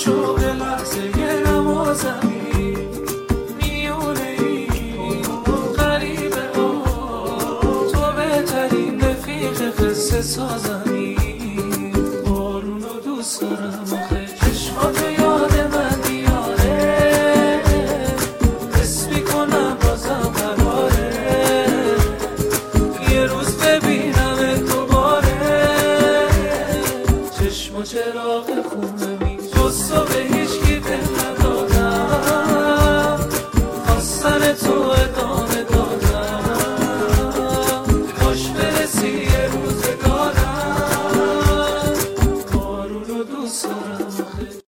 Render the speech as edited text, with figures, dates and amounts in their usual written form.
شوق لحظه نوازمی میونه ای غریبه تو بهترین رفیق قصه سازم